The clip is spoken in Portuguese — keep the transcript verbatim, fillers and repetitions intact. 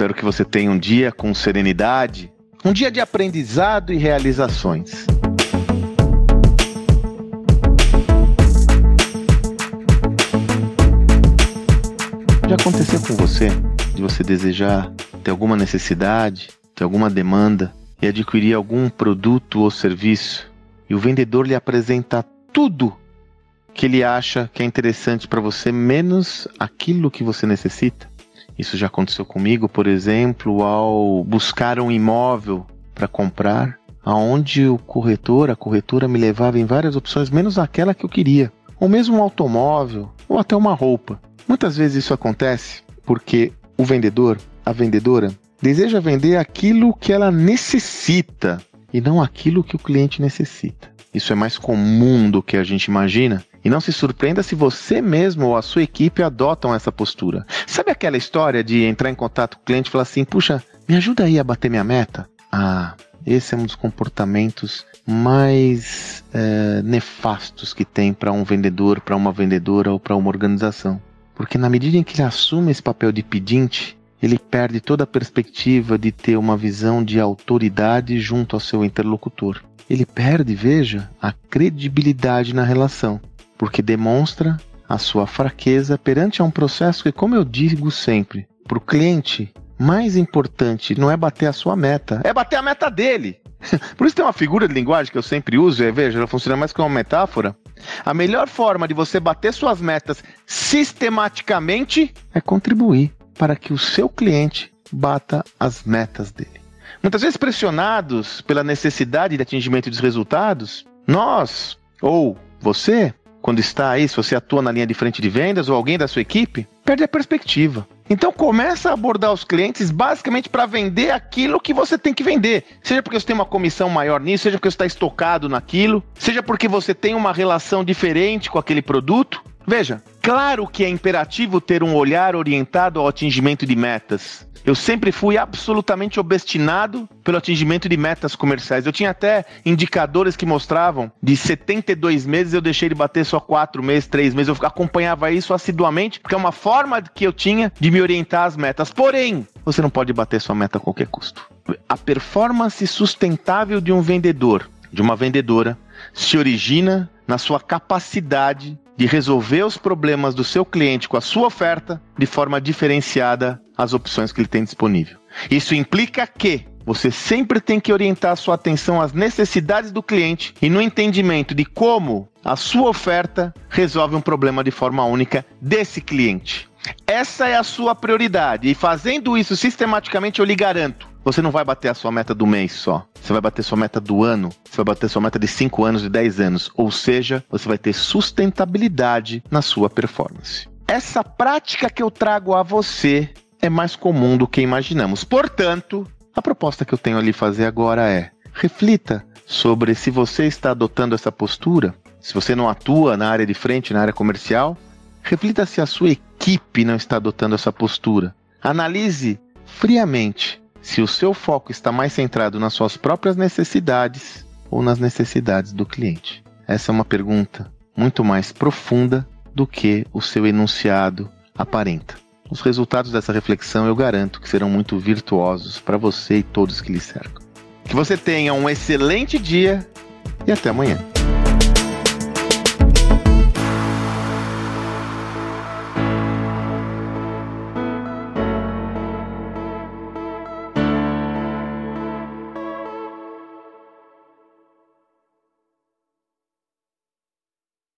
Espero que você tenha um dia com serenidade, um dia de aprendizado e realizações. Já aconteceu com você de você desejar ter alguma necessidade, ter alguma demanda e adquirir algum produto ou serviço e o vendedor lhe apresenta tudo que ele acha que é interessante para você, menos aquilo que você necessita? Isso já aconteceu comigo, por exemplo, ao buscar um imóvel para comprar, aonde o corretor, a corretora me levava em várias opções, menos aquela que eu queria, ou mesmo um automóvel, ou até uma roupa. Muitas vezes isso acontece porque o vendedor, a vendedora, deseja vender aquilo que ela necessita e não aquilo que o cliente necessita. Isso é mais comum do que a gente imagina. E não se surpreenda se você mesmo ou a sua equipe adotam essa postura. Sabe aquela história de entrar em contato com o cliente e falar assim, puxa, me ajuda aí a bater minha meta? Ah, esse é um dos comportamentos mais é, nefastos que tem para um vendedor, para uma vendedora ou para uma organização. Porque na medida em que ele assume esse papel de pedinte, ele perde toda a perspectiva de ter uma visão de autoridade junto ao seu interlocutor. Ele perde, veja, a credibilidade na relação, porque demonstra a sua fraqueza perante a um processo que, como eu digo sempre, para o cliente, mais importante não é bater a sua meta, é bater a meta dele. Por isso tem uma figura de linguagem que eu sempre uso, é, veja, ela funciona mais como uma metáfora. A melhor forma de você bater suas metas sistematicamente é contribuir para que o seu cliente bata as metas dele. Muitas vezes pressionados pela necessidade de atingimento dos resultados, nós, ou você, quando está aí, se você atua na linha de frente de vendas ou alguém da sua equipe, perde a perspectiva. Então começa a abordar os clientes basicamente para vender aquilo que você tem que vender. Seja porque você tem uma comissão maior nisso, seja porque você está estocado naquilo, seja porque você tem uma relação diferente com aquele produto. Veja, claro que é imperativo ter um olhar orientado ao atingimento de metas. Eu sempre fui absolutamente obstinado pelo atingimento de metas comerciais. Eu tinha até indicadores que mostravam de setenta e dois meses eu deixei de bater só quatro meses, três meses. Eu acompanhava isso assiduamente, porque é uma forma que eu tinha de me orientar às metas. Porém, você não pode bater sua meta a qualquer custo. A performance sustentável de um vendedor, de uma vendedora, se origina na sua capacidade de resolver os problemas do seu cliente com a sua oferta de forma diferenciada às opções que ele tem disponível. Isso implica que você sempre tem que orientar a sua atenção às necessidades do cliente e no entendimento de como a sua oferta resolve um problema de forma única desse cliente. Essa é a sua prioridade e fazendo isso sistematicamente eu lhe garanto, você não vai bater a sua meta do mês só. Você vai bater sua meta do ano, você vai bater sua meta de cinco anos, de dez anos. Ou seja, você vai ter sustentabilidade na sua performance. Essa prática que eu trago a você é mais comum do que imaginamos. Portanto, a proposta que eu tenho a lhe fazer agora é: reflita sobre se você está adotando essa postura. Se você não atua na área de frente, na área comercial, reflita se a sua equipe não está adotando essa postura. Analise friamente se o seu foco está mais centrado nas suas próprias necessidades ou nas necessidades do cliente. Essa é uma pergunta muito mais profunda do que o seu enunciado aparenta. Os resultados dessa reflexão eu garanto que serão muito virtuosos para você e todos que lhe cercam. Que você tenha um excelente dia e até amanhã.